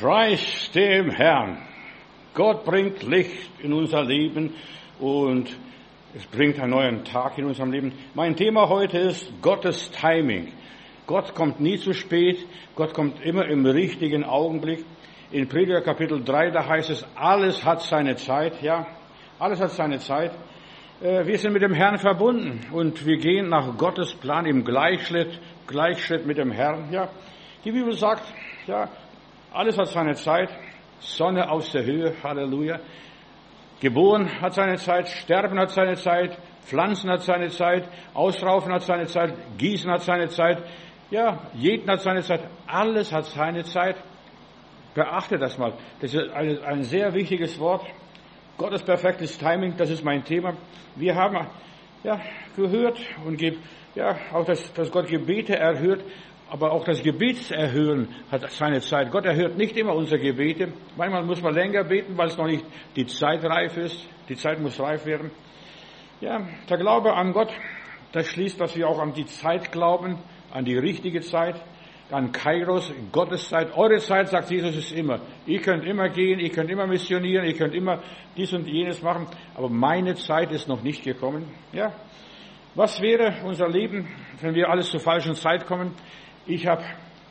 Preis dem Herrn. Gott bringt Licht in unser Leben und es bringt einen neuen Tag in unserem Leben. Mein Thema heute ist Gottes Timing. Gott kommt nie zu spät, Gott kommt immer im richtigen Augenblick. In Prediger Kapitel 3, da heißt es, alles hat seine Zeit, ja, alles hat seine Zeit. Wir sind mit dem Herrn verbunden und wir gehen nach Gottes Plan im Gleichschritt mit dem Herrn, ja. Die Bibel sagt, ja, alles hat seine Zeit, Sonne aus der Höhe, Halleluja. Geboren hat seine Zeit, Sterben hat seine Zeit, Pflanzen hat seine Zeit, Ausraufen hat seine Zeit, Gießen hat seine Zeit, ja, Jäten hat seine Zeit, alles hat seine Zeit. Beachte das mal, das ist ein sehr wichtiges Wort. Gottes perfektes Timing, das ist mein Thema. Wir haben ja gehört und auch, dass Gott Gebete erhört, aber auch das Gebetserhören hat seine Zeit. Gott erhört nicht immer unsere Gebete. Manchmal muss man länger beten, weil es noch nicht die Zeit reif ist. Die Zeit muss reif werden. Ja, der Glaube an Gott, das schließt, dass wir auch an die Zeit glauben, an die richtige Zeit, an Kairos, Gottes Zeit. Eure Zeit, sagt Jesus, ist immer. Ihr könnt immer gehen, ihr könnt immer missionieren, ihr könnt immer dies und jenes machen, aber meine Zeit ist noch nicht gekommen. Ja, was wäre unser Leben, wenn wir alles zur falschen Zeit kommen? Ich habe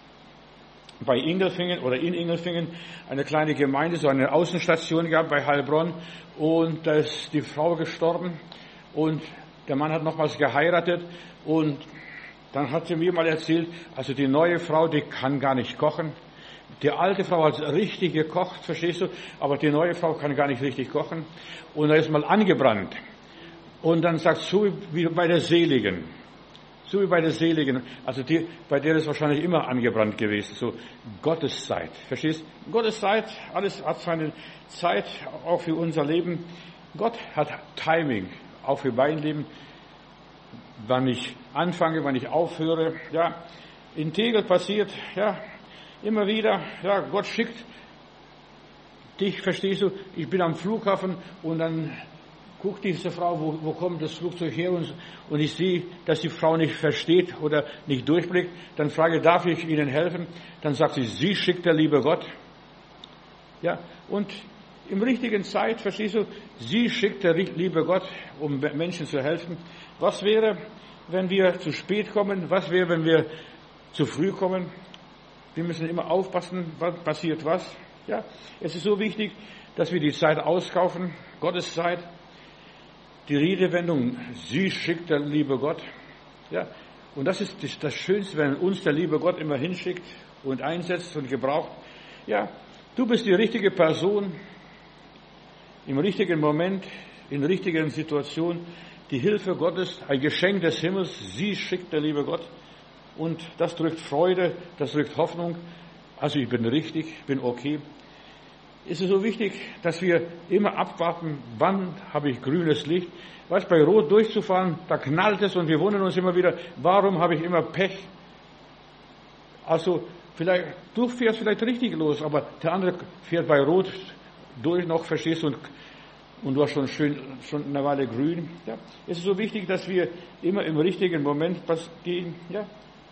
in Ingelfingen eine kleine Gemeinde, so eine Außenstation gehabt bei Heilbronn und da ist die Frau gestorben und der Mann hat nochmals geheiratet und dann hat sie mir mal erzählt, also die neue Frau, die kann gar nicht kochen. Die alte Frau hat richtig gekocht, verstehst du, aber die neue Frau kann gar nicht richtig kochen und da ist mal angebrannt und dann sagt so wie bei der Seligen. So wie bei der Seligen, also bei der ist wahrscheinlich immer angebrannt gewesen, so Gottes Zeit, verstehst? Gottes Zeit, alles hat seine Zeit, auch für unser Leben. Gott hat Timing, auch für mein Leben, wann ich anfange, wann ich aufhöre, ja. In Tegel passiert, ja, immer wieder, ja, Gott schickt dich, verstehst du, ich bin am Flughafen und dann guckt diese Frau, wo kommt das Flugzeug her und ich sehe, dass die Frau nicht versteht oder nicht durchblickt. Dann frage ich, darf ich Ihnen helfen? Dann sagt sie schickt der liebe Gott. Ja, und im richtigen Zeit, verstehst du, sie schickt der liebe Gott, um Menschen zu helfen. Was wäre, wenn wir zu spät kommen? Was wäre, wenn wir zu früh kommen? Wir müssen immer aufpassen, was passiert was. Ja, es ist so wichtig, dass wir die Zeit auskaufen, Gottes Zeit. Die Redewendung, sie schickt der liebe Gott. Ja, und das ist das Schönste, wenn uns der liebe Gott immer hinschickt und einsetzt und gebraucht. Ja, du bist die richtige Person im richtigen Moment, in der richtigen Situation. Die Hilfe Gottes, ein Geschenk des Himmels, sie schickt der liebe Gott. Und das drückt Freude, das drückt Hoffnung. Also ich bin richtig, bin okay. Es ist so wichtig, dass wir immer abwarten, wann habe ich grünes Licht. Weißt, bei Rot durchzufahren, da knallt es und wir wundern uns immer wieder, warum habe ich immer Pech? Also, du fährst vielleicht richtig los, aber der andere fährt bei Rot durch noch, verstehst du, und du hast schon eine Weile grün. Ja. Es ist so wichtig, dass wir immer im richtigen Moment gehen, ja.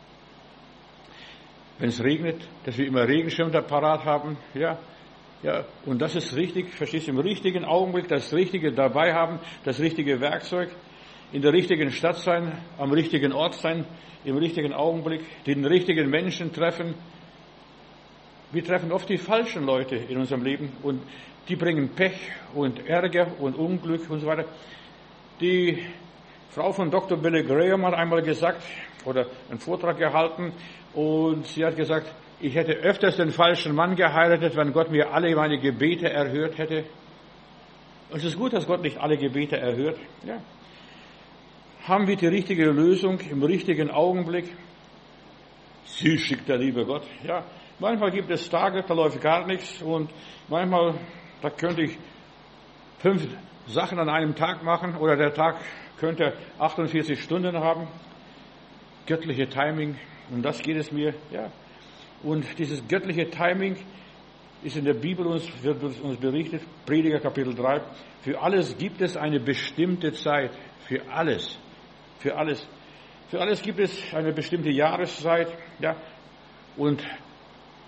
Wenn es regnet, dass wir immer Regenschirm da parat haben, ja. Ja, und das ist richtig, verstehst du, im richtigen Augenblick das Richtige dabei haben, das richtige Werkzeug, in der richtigen Stadt sein, am richtigen Ort sein, im richtigen Augenblick, den richtigen Menschen treffen. Wir treffen oft die falschen Leute in unserem Leben und die bringen Pech und Ärger und Unglück und so weiter. Die Frau von Dr. Billy Graham hat einmal gesagt, oder einen Vortrag gehalten, und sie hat gesagt, ich hätte öfters den falschen Mann geheiratet, wenn Gott mir alle meine Gebete erhört hätte. Und es ist gut, dass Gott nicht alle Gebete erhört. Ja. Haben wir die richtige Lösung im richtigen Augenblick? Sie schickt der liebe Gott. Ja. Manchmal gibt es Tage, da läuft gar nichts und manchmal, da könnte ich 5 Sachen an einem Tag machen oder der Tag könnte 48 Stunden haben. Göttliche Timing, um das geht es mir, ja. Und dieses göttliche Timing ist in der Bibel wird uns berichtet, Prediger Kapitel 3. Für alles gibt es eine bestimmte Zeit. Für alles. Für alles gibt es eine bestimmte Jahreszeit. Ja. Und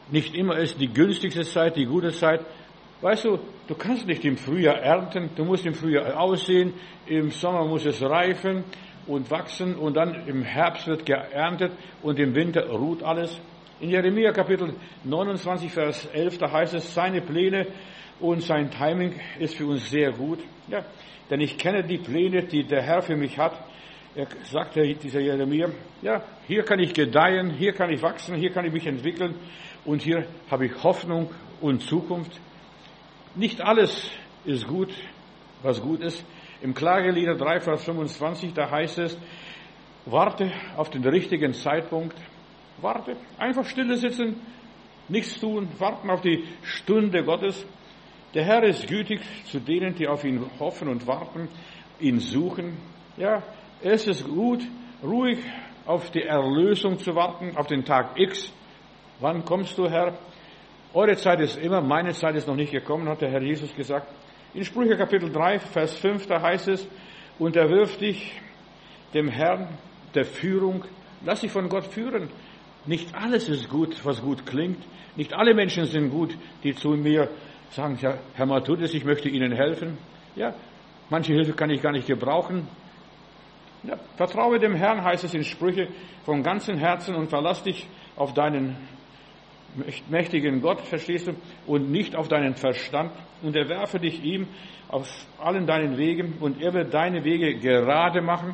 Nicht immer ist die günstigste Zeit, die gute Zeit. Weißt du, du kannst nicht im Frühjahr ernten, du musst im Frühjahr aussehen, im Sommer muss es reifen und wachsen und dann im Herbst wird geerntet und im Winter ruht alles. In Jeremia Kapitel 29, Vers 11, da heißt es, seine Pläne und sein Timing ist für uns sehr gut. Ja, denn ich kenne die Pläne, die der Herr für mich hat. Er sagte, dieser Jeremia, ja, hier kann ich gedeihen, hier kann ich wachsen, hier kann ich mich entwickeln und hier habe ich Hoffnung und Zukunft. Nicht alles ist gut, was gut ist. Im Klagelieder 3, Vers 25, da heißt es, warte auf den richtigen Zeitpunkt. Warte, einfach stille sitzen, nichts tun, warten auf die Stunde Gottes. Der Herr ist gütig zu denen, die auf ihn hoffen und warten, ihn suchen. Ja, es ist gut, ruhig auf die Erlösung zu warten, auf den Tag X. Wann kommst du, Herr? Eure Zeit ist immer, meine Zeit ist noch nicht gekommen, hat der Herr Jesus gesagt. In Sprüche Kapitel 3, Vers 5, da heißt es, unterwirf dich dem Herrn der Führung, lass dich von Gott führen. Nicht alles ist gut, was gut klingt. Nicht alle Menschen sind gut, die zu mir sagen, ja, Herr Matthäus, ich möchte Ihnen helfen. Ja, manche Hilfe kann ich gar nicht gebrauchen. Ja, vertraue dem Herrn, heißt es in Sprüche, von ganzem Herzen und verlass dich auf deinen mächtigen Gott, verstehst du, und nicht auf deinen Verstand. Und erwerfe dich ihm auf allen deinen Wegen und er wird deine Wege gerade machen.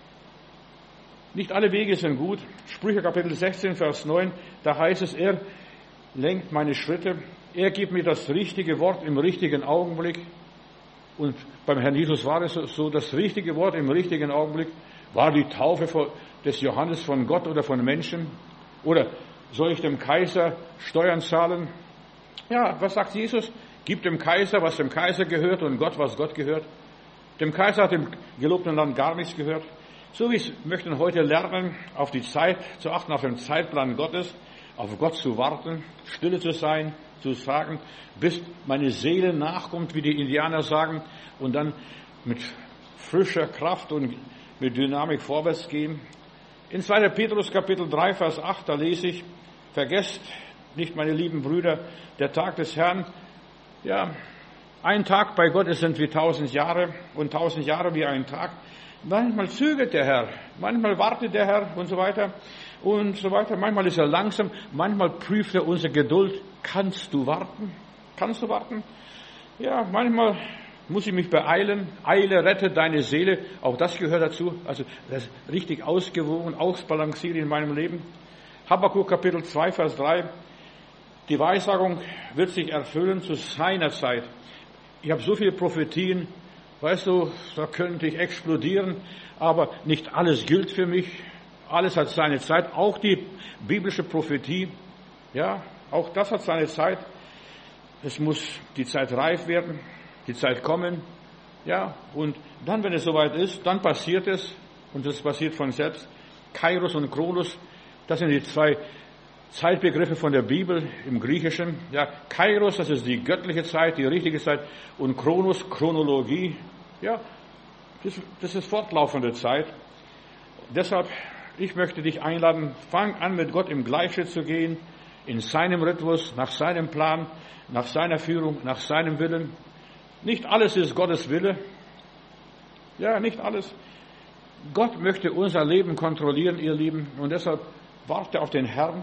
Nicht alle Wege sind gut. Sprüche Kapitel 16, Vers 9, da heißt es, er lenkt meine Schritte, er gibt mir das richtige Wort im richtigen Augenblick. Und beim Herrn Jesus war es so, das richtige Wort im richtigen Augenblick war die Taufe des Johannes von Gott oder von Menschen. Oder soll ich dem Kaiser Steuern zahlen? Ja, was sagt Jesus? Gib dem Kaiser, was dem Kaiser gehört und Gott, was Gott gehört. Dem Kaiser hat im gelobten Land gar nichts gehört. So wie wir möchten heute lernen, auf die Zeit zu achten, auf den Zeitplan Gottes, auf Gott zu warten, stille zu sein, zu sagen, bis meine Seele nachkommt, wie die Indianer sagen, und dann mit frischer Kraft und mit Dynamik vorwärts gehen. In 2. Petrus Kapitel 3, Vers 8, da lese ich, vergesst nicht, meine lieben Brüder, der Tag des Herrn, ja, ein Tag bei Gott sind wie 1000 Jahre und 1000 Jahre wie ein Tag. Manchmal zögert der Herr, manchmal wartet der Herr und so weiter und so weiter. Manchmal ist er langsam, manchmal prüft er unsere Geduld. Kannst du warten? Kannst du warten? Ja, manchmal muss ich mich beeilen. Eile, rette deine Seele. Auch das gehört dazu. Also das ist richtig ausgewogen, ausbalanciert in meinem Leben. Habakkuk Kapitel 2, Vers 3. Die Weissagung wird sich erfüllen zu seiner Zeit. Ich habe so viele Prophetien. Weißt du, da könnte ich explodieren, aber nicht alles gilt für mich. Alles hat seine Zeit, auch die biblische Prophetie. Ja, auch das hat seine Zeit. Es muss die Zeit reif werden, die Zeit kommen. Ja, und dann, wenn es soweit ist, dann passiert es. Und das passiert von selbst. Kairos und Chronos, das sind die zwei Zeitbegriffe von der Bibel im Griechischen. Ja, Kairos, das ist die göttliche Zeit, die richtige Zeit. Und Chronos, Chronologie. Ja, das ist fortlaufende Zeit. Deshalb, ich möchte dich einladen, fang an mit Gott im Gleichschritt zu gehen, in seinem Rhythmus, nach seinem Plan, nach seiner Führung, nach seinem Willen. Nicht alles ist Gottes Wille. Ja, nicht alles. Gott möchte unser Leben kontrollieren, ihr Lieben, und deshalb warte auf den Herrn.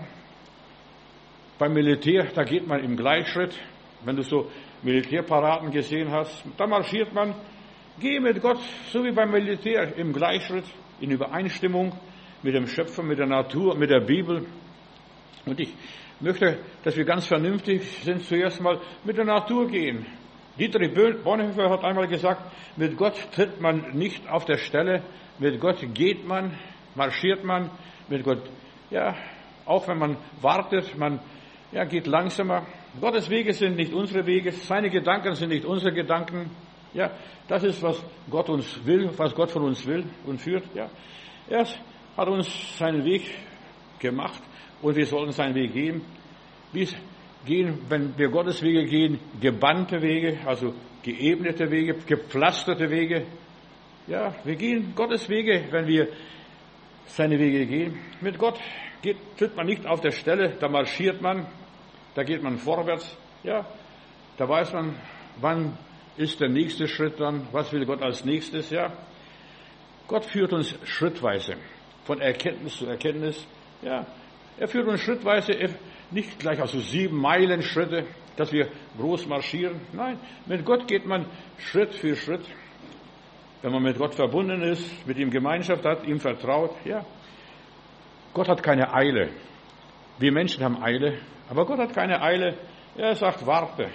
Beim Militär, da geht man im Gleichschritt. Wenn du so Militärparaden gesehen hast, da marschiert man. Geh mit Gott, so wie beim Militär, im Gleichschritt, in Übereinstimmung mit dem Schöpfer, mit der Natur, mit der Bibel. Und ich möchte, dass wir ganz vernünftig sind, zuerst mal mit der Natur gehen. Dietrich Bonhoeffer hat einmal gesagt, mit Gott tritt man nicht auf der Stelle, mit Gott geht man, marschiert man, mit Gott, ja, auch wenn man wartet, man geht langsamer. Gottes Wege sind nicht unsere Wege, seine Gedanken sind nicht unsere Gedanken. Ja, das ist, was Gott uns will, was Gott von uns will und führt. Ja, er hat uns seinen Weg gemacht und wir sollen seinen Weg gehen. Wir gehen, wenn wir Gottes Wege gehen, gebannte Wege, also geebnete Wege, gepflasterte Wege. Ja, wir gehen Gottes Wege, wenn wir seine Wege gehen. Mit Gott tritt man nicht auf der Stelle, da marschiert man. da geht man vorwärts, ja, da weiß man, wann ist der nächste Schritt dran, was will Gott als nächstes, ja. Gott führt uns schrittweise, von Erkenntnis zu Erkenntnis, ja. Er führt uns schrittweise, nicht gleich also 7 Meilen Schritte, dass wir groß marschieren. Nein, mit Gott geht man Schritt für Schritt. Wenn man mit Gott verbunden ist, mit ihm Gemeinschaft hat, ihm vertraut, ja. Gott hat keine Eile. Wir Menschen haben Eile, aber Gott hat keine Eile. Er sagt, warte,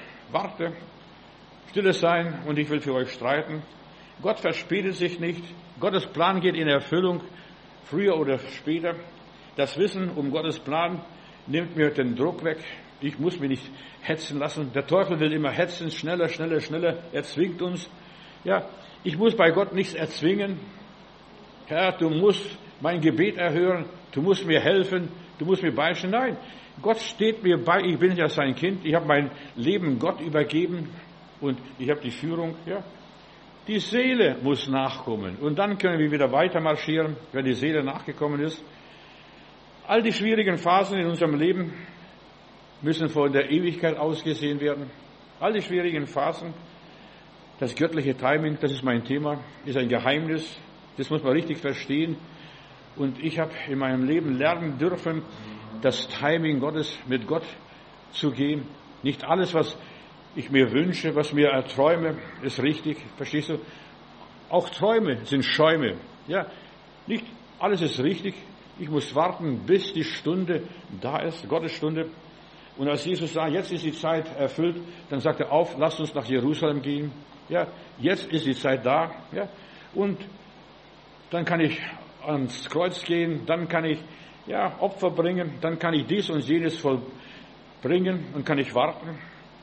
stille sein und ich will für euch streiten. Gott verspätet sich nicht. Gottes Plan geht in Erfüllung, früher oder später. Das Wissen um Gottes Plan nimmt mir den Druck weg. Ich muss mich nicht hetzen lassen. Der Teufel will immer hetzen, schneller. Er zwingt uns. Ja, ich muss bei Gott nichts erzwingen. Herr, du musst mein Gebet erhören. Du musst mir helfen. Du musst mir beistehen. Nein, Gott steht mir bei. Ich bin ja sein Kind. Ich habe mein Leben Gott übergeben und ich habe die Führung. Ja, die Seele muss nachkommen und dann können wir wieder weiter marschieren, wenn die Seele nachgekommen ist. All die schwierigen Phasen in unserem Leben müssen von der Ewigkeit aus gesehen werden. All die schwierigen Phasen, das göttliche Timing, das ist mein Thema, ist ein Geheimnis. Das muss man richtig verstehen. Und ich habe in meinem Leben lernen dürfen, das Timing Gottes mit Gott zu gehen. Nicht alles, was ich mir wünsche, was mir erträume, ist richtig. Verstehst du? Auch Träume sind Schäume. Ja, nicht alles ist richtig. Ich muss warten, bis die Stunde da ist, Gottes Stunde. Und als Jesus sagt, jetzt ist die Zeit erfüllt, dann sagt er auf, lasst uns nach Jerusalem gehen. Ja, jetzt ist die Zeit da. Ja, und dann kann ich ans Kreuz gehen, dann kann ich Opfer bringen, dann kann ich dies und jenes vollbringen und kann ich warten.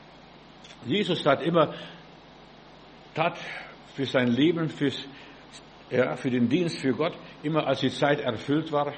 Jesus tat für sein Leben, für den Dienst für Gott, immer als die Zeit erfüllt war,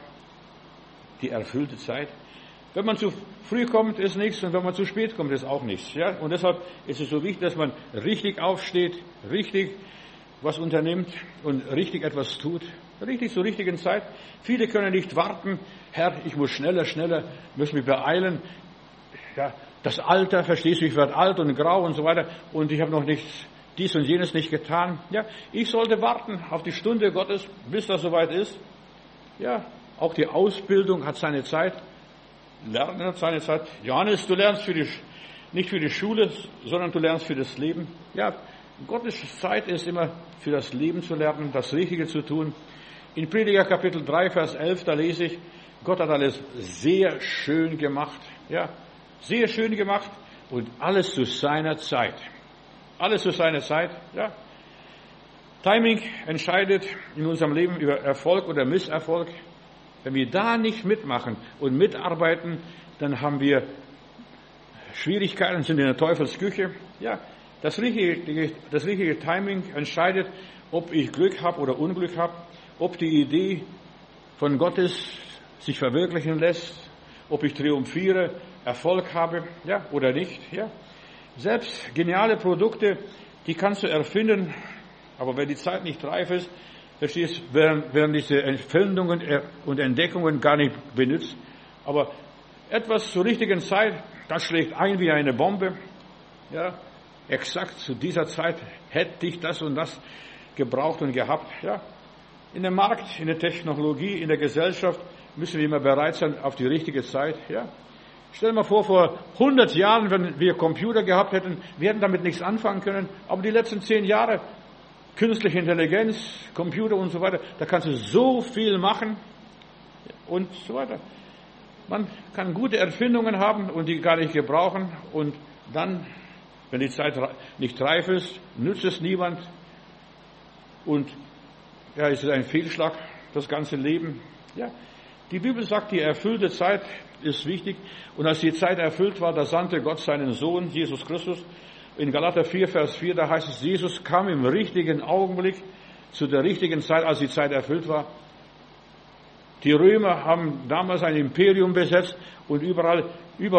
die erfüllte Zeit. Wenn man zu früh kommt, ist nichts, und wenn man zu spät kommt, ist auch nichts. Ja? Und deshalb ist es so wichtig, dass man richtig aufsteht, richtig was unternimmt und richtig etwas tut. Richtig zur richtigen Zeit. Viele können nicht warten. Herr, ich muss schneller, muss mich beeilen. Ja, das Alter, verstehst du, ich werde alt und grau und so weiter und ich habe noch nichts, dies und jenes nicht getan. Ja, ich sollte warten auf die Stunde Gottes, bis das soweit ist. Ja, auch die Ausbildung hat seine Zeit. Lernen hat seine Zeit. Johannes, du lernst nicht für die Schule, sondern du lernst für das Leben. Ja, Gottes Zeit ist immer für das Leben zu lernen, das Richtige zu tun. In Prediger Kapitel 3, Vers 11, da lese ich, Gott hat alles sehr schön gemacht. Ja, sehr schön gemacht und alles zu seiner Zeit. Alles zu seiner Zeit, ja. Timing entscheidet in unserem Leben über Erfolg oder Misserfolg. Wenn wir da nicht mitmachen und mitarbeiten, dann haben wir Schwierigkeiten, sind in der Teufelsküche. Ja, das richtige Timing entscheidet, ob ich Glück habe oder Unglück habe, ob die Idee von Gottes sich verwirklichen lässt, ob ich triumphiere, Erfolg habe, ja, oder nicht, ja. Selbst geniale Produkte, die kannst du erfinden, aber wenn die Zeit nicht reif ist, verstehst, werden diese Erfindungen und Entdeckungen gar nicht benutzt. Aber etwas zur richtigen Zeit, das schlägt ein wie eine Bombe, ja. Exakt zu dieser Zeit hätte ich das und das gebraucht und gehabt, ja. In dem Markt, in der Technologie, in der Gesellschaft müssen wir immer bereit sein auf die richtige Zeit, ja. Stell dir mal vor 100 Jahren, wenn wir Computer gehabt hätten, wir hätten damit nichts anfangen können. Aber die letzten 10 Jahre, künstliche Intelligenz, Computer und so weiter, da kannst du so viel machen und so weiter. Man kann gute Erfindungen haben und die gar nicht gebrauchen. Und dann, wenn die Zeit nicht reif ist, nützt es niemand. Und ja, es ist ein Fehlschlag, das ganze Leben. Ja, die Bibel sagt, die erfüllte Zeit ist wichtig. Und als die Zeit erfüllt war, da sandte Gott seinen Sohn, Jesus Christus. In Galater 4, Vers 4, da heißt es, Jesus kam im richtigen Augenblick, zu der richtigen Zeit, als die Zeit erfüllt war. Die Römer haben damals ein Imperium besetzt und überall über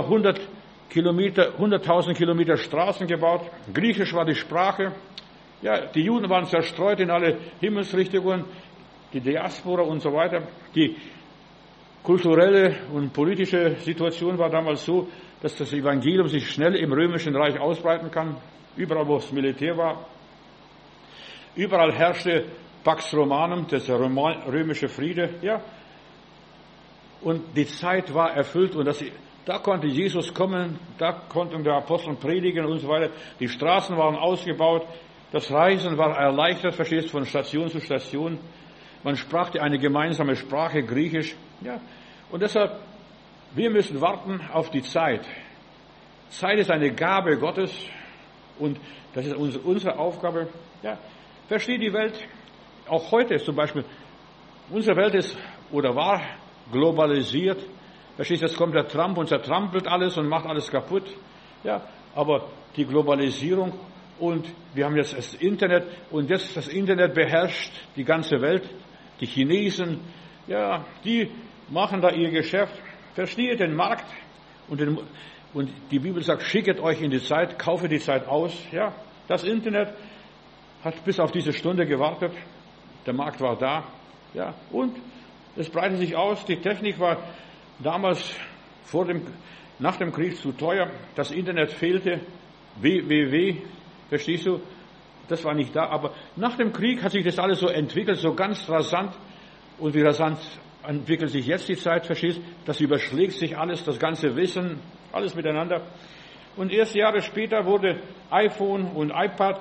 100.000 Kilometer Straßen gebaut. Griechisch war die Sprache. Ja, die Juden waren zerstreut in alle Himmelsrichtungen, die Diaspora und so weiter. Die kulturelle und politische Situation war damals so, dass das Evangelium sich schnell im römischen Reich ausbreiten kann. Überall, wo es Militär war. Überall herrschte Pax Romanum, das römische Friede. Ja. Und die Zeit war erfüllt und da konnte Jesus kommen, da konnten der Apostel predigen und so weiter. Die Straßen waren ausgebaut, das Reisen war erleichtert, verstehst du, von Station zu Station. Man sprach eine gemeinsame Sprache, Griechisch. Ja. Und deshalb, wir müssen warten auf die Zeit. Zeit ist eine Gabe Gottes und das ist unsere Aufgabe. Ja. Versteht die Welt, auch heute zum Beispiel, unsere Welt ist oder war globalisiert. Verstehst du, jetzt kommt der Trump und zertrampelt alles und macht alles kaputt. Ja, aber die Globalisierung und wir haben jetzt das Internet und jetzt das Internet beherrscht die ganze Welt. Die Chinesen, ja, die machen da ihr Geschäft. Versteht den Markt und die Bibel sagt, schicket euch in die Zeit, kaufe die Zeit aus. Ja, das Internet hat bis auf diese Stunde gewartet. Der Markt war da. Ja, und es breitet sich aus. Die Technik war damals nach dem Krieg zu teuer. Das Internet fehlte. www, verstehst du? Das war nicht da. Aber nach dem Krieg hat sich das alles so entwickelt, so ganz rasant. Und wie rasant entwickelt sich jetzt die Zeit, verstehst du? Das überschlägt sich alles, das ganze Wissen, alles miteinander. Und erst Jahre später wurde iPhone und iPad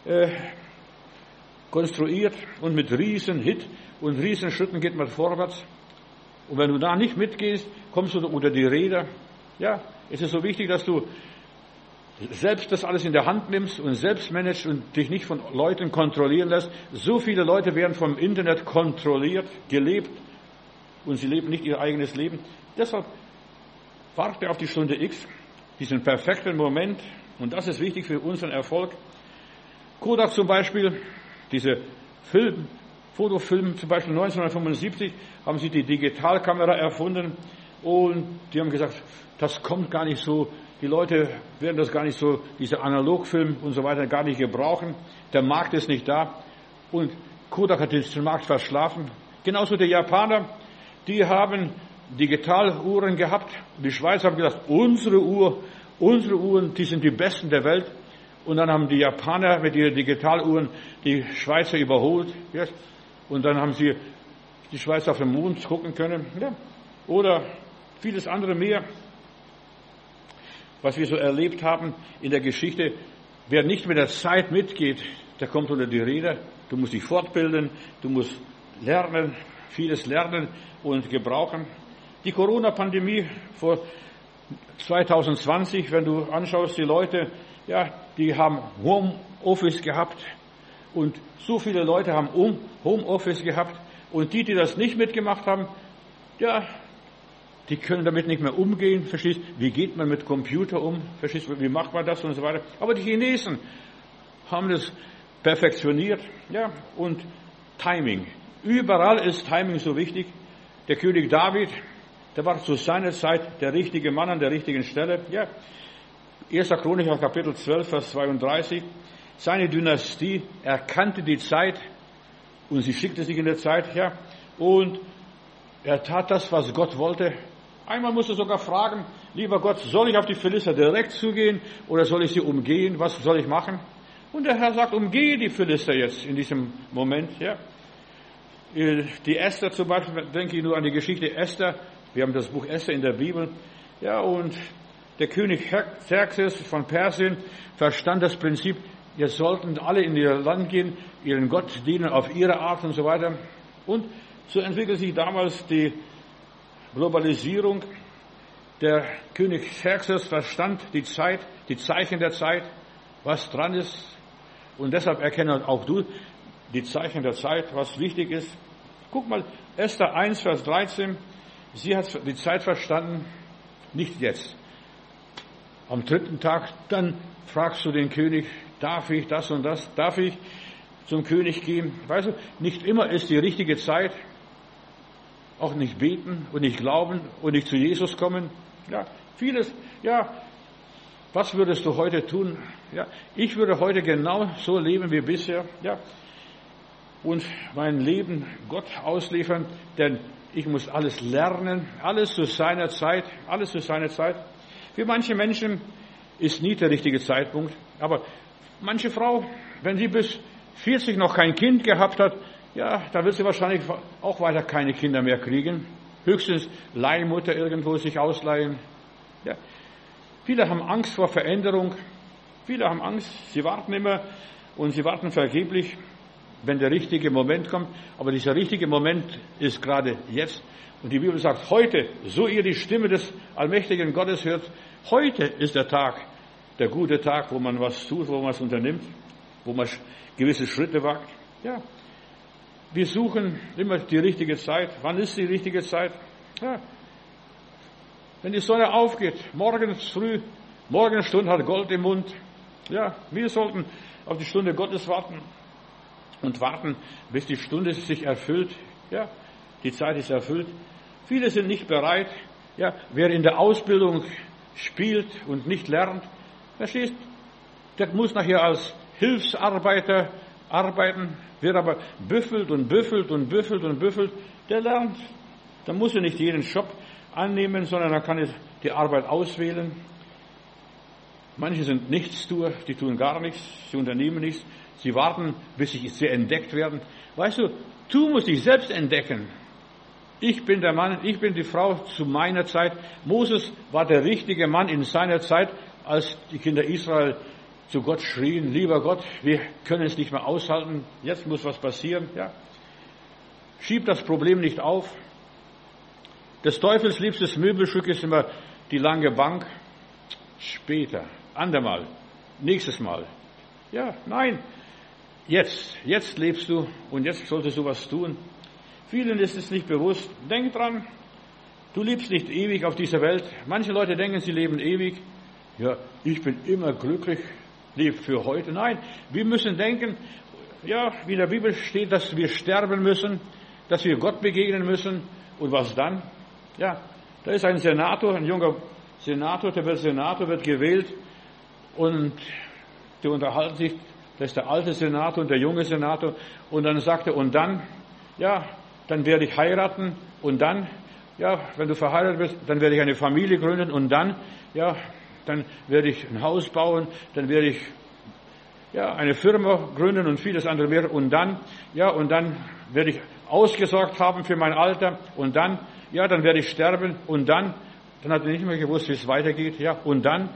konstruiert und mit Riesenhit und Riesenschritten geht man vorwärts. Und wenn du da nicht mitgehst, kommst du unter die Räder. Ja, es ist so wichtig, dass du selbst das alles in der Hand nimmst und selbst managst und dich nicht von Leuten kontrollieren lässt. So viele Leute werden vom Internet kontrolliert, gelebt und sie leben nicht ihr eigenes Leben. Deshalb warte auf die Stunde X, diesen perfekten Moment und das ist wichtig für unseren Erfolg. Kodak zum Beispiel, diese Fotofilm, zum Beispiel 1975 haben sie die Digitalkamera erfunden und die haben gesagt, das kommt gar nicht so, die Leute werden das gar nicht so, diese Analogfilm und so weiter gar nicht gebrauchen, der Markt ist nicht da und Kodak hat den Markt verschlafen. Genauso die Japaner, die haben Digitaluhren gehabt, die Schweizer haben gesagt, unsere Uhren, die sind die besten der Welt. Und dann haben die Japaner mit ihren Digitaluhren die Schweizer überholt. Ja. Und dann haben sie die Schweizer auf den Mond gucken können. Ja. Oder vieles andere mehr, was wir so erlebt haben in der Geschichte. Wer nicht mit der Zeit mitgeht, der kommt unter die Räder. Du musst dich fortbilden, du musst lernen, vieles lernen und gebrauchen. Die Corona-Pandemie vor 2020, wenn du anschaust, die Leute, ja, die haben Homeoffice gehabt und so viele Leute haben Homeoffice gehabt und die das nicht mitgemacht haben, ja, die können damit nicht mehr umgehen, verstehst? Wie geht man mit Computer um, verstehst? Wie macht man das und so weiter? Aber die Chinesen haben das perfektioniert, ja, und Timing. Überall ist Timing so wichtig. Der König David, der war zu seiner Zeit der richtige Mann an der richtigen Stelle, ja. 1. Chroniker, Kapitel 12, Vers 32. Seine Dynastie erkannte die Zeit und sie schickte sich in der Zeit, ja. Und er tat das, was Gott wollte. Einmal musste er sogar fragen, lieber Gott, soll ich auf die Philister direkt zugehen oder soll ich sie umgehen? Was soll ich machen? Und der Herr sagt, umgehe die Philister jetzt in diesem Moment, ja. Die Esther zum Beispiel, denke ich nur an die Geschichte Esther. Wir haben das Buch Esther in der Bibel. Ja, und der König Xerxes von Persien verstand das Prinzip, jetzt sollten alle in ihr Land gehen, ihren Gott dienen auf ihre Art und so weiter. Und so entwickelte sich damals die Globalisierung. Der König Xerxes verstand die Zeit, die Zeichen der Zeit, was dran ist. Und deshalb erkenne auch du die Zeichen der Zeit, was wichtig ist. Guck mal, Esther 1, Vers 13. Sie hat die Zeit verstanden, nicht jetzt. Am 3. Tag, dann fragst du den König, darf ich das und das, darf ich zum König gehen? Weißt du, nicht immer ist die richtige Zeit, auch nicht beten und nicht glauben und nicht zu Jesus kommen. Ja, vieles, ja, was würdest du heute tun? Ja, ich würde heute genau so leben wie bisher, ja, und mein Leben Gott ausliefern, denn ich muss alles lernen, alles zu seiner Zeit, alles zu seiner Zeit. Für manche Menschen ist nie der richtige Zeitpunkt, aber manche Frau, wenn sie bis 40 noch kein Kind gehabt hat, ja, dann wird sie wahrscheinlich auch weiter keine Kinder mehr kriegen. Höchstens Leihmutter irgendwo sich ausleihen. Ja. Viele haben Angst vor Veränderung. Viele haben Angst. Sie warten immer und sie warten vergeblich, wenn der richtige Moment kommt. Aber dieser richtige Moment ist gerade jetzt. Und die Bibel sagt, heute, so ihr die Stimme des allmächtigen Gottes hört, heute ist der Tag, der gute Tag, wo man was tut, wo man was unternimmt, wo man gewisse Schritte wagt. Ja. Wir suchen immer die richtige Zeit. Wann ist die richtige Zeit? Ja. Wenn die Sonne aufgeht, morgens früh, Morgenstund hat Gold im Mund. Ja, wir sollten auf die Stunde Gottes warten und warten, bis die Stunde sich erfüllt. Ja, die Zeit ist erfüllt. Viele sind nicht bereit. Ja, wer in der Ausbildung spielt und nicht lernt, verstehst, der muss nachher als Hilfsarbeiter arbeiten. Wer aber büffelt und büffelt und büffelt und büffelt, der lernt. Dann muss er nicht jeden Job annehmen, sondern er kann die Arbeit auswählen. Manche sind Nichtstuer, die tun gar nichts, sie unternehmen nichts, sie warten, bis sie entdeckt werden. Weißt du musst dich selbst entdecken. Ich bin der Mann, ich bin die Frau zu meiner Zeit. Moses war der richtige Mann in seiner Zeit, als die Kinder Israel zu Gott schrien, lieber Gott, wir können es nicht mehr aushalten, jetzt muss was passieren. Ja. Schieb das Problem nicht auf. Des Teufels liebstes Möbelstück ist immer die lange Bank. Später, andermal, nächstes Mal. Ja, nein, jetzt lebst du und jetzt solltest du was tun. Vielen ist es nicht bewusst. Denk dran, du lebst nicht ewig auf dieser Welt. Manche Leute denken, sie leben ewig. Ja, ich bin immer glücklich, lebe für heute. Nein, wir müssen denken, ja, wie in der Bibel steht, dass wir sterben müssen, dass wir Gott begegnen müssen. Und was dann? Ja, da ist ein Senator, ein junger Senator, der Senator wird gewählt und die unterhalten sich, das ist der alte Senator und der junge Senator, und dann sagt er, und dann, ja, dann werde ich heiraten und dann, ja, wenn du verheiratet bist, dann werde ich eine Familie gründen und dann, ja, dann werde ich ein Haus bauen, dann werde ich, ja, eine Firma gründen und vieles andere mehr und dann, ja, und dann werde ich ausgesorgt haben für mein Alter und dann, ja, dann werde ich sterben und dann hat er nicht mehr gewusst, wie es weitergeht, ja, und dann,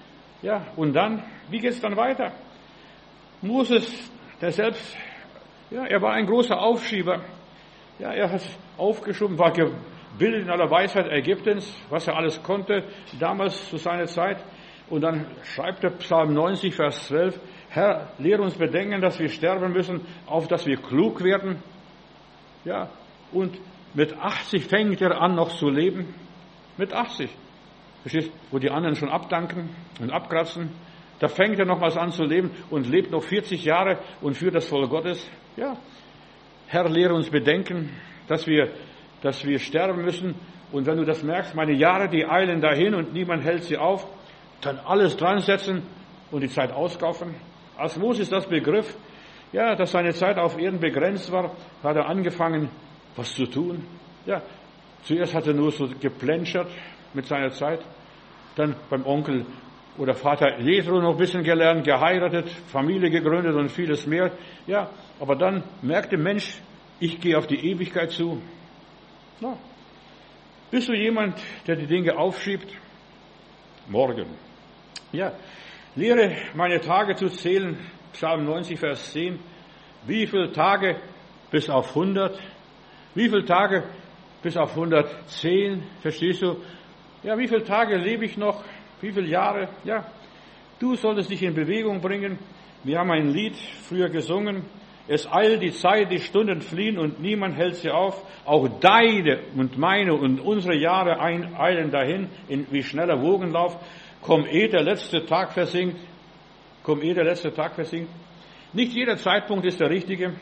wie geht es dann weiter? Moses, der selbst, ja, er war ein großer Aufschieber, ja, er hat aufgeschoben, war gebildet in aller Weisheit Ägyptens, was er alles konnte, damals zu seiner Zeit, und dann schreibt er Psalm 90, Vers 12, Herr, lehre uns bedenken, dass wir sterben müssen, auf dass wir klug werden, ja, und mit 80 fängt er an, noch zu leben. Mit 80. Verstehst du? Wo die anderen schon abdanken und abkratzen. Da fängt er nochmals an zu leben und lebt noch 40 Jahre und führt das Volk Gottes. Ja. Herr, lehre uns bedenken, dass wir sterben müssen. Und wenn du das merkst, meine Jahre, die eilen dahin und niemand hält sie auf, dann alles dran setzen und die Zeit auskaufen. Als Moses das begriff, ja, dass seine Zeit auf Erden begrenzt war, hat er angefangen, was zu tun. Ja, zuerst hat er nur so geplänschert mit seiner Zeit, dann beim Onkel oder Vater Jethro noch ein bisschen gelernt, geheiratet, Familie gegründet und vieles mehr. Ja, aber dann merkte Mensch, ich gehe auf die Ewigkeit zu. Na, bist du jemand, der die Dinge aufschiebt? Morgen. Ja, lehre meine Tage zu zählen, Psalm 90, Vers 10. Wie viele Tage bis auf 100? Wie viele Tage bis auf 110? Verstehst du? Ja, wie viele Tage lebe ich noch? Wie viele Jahre? Ja, du solltest dich in Bewegung bringen. Wir haben ein Lied früher gesungen. Es eilt die Zeit, die Stunden fliehen und niemand hält sie auf. Auch deine und meine und unsere Jahre eilen dahin, wie schneller Wogenlauf. Komm, ehe der letzte Tag versinkt. Komm, ehe der letzte Tag versinkt. Nicht jeder Zeitpunkt ist der richtige.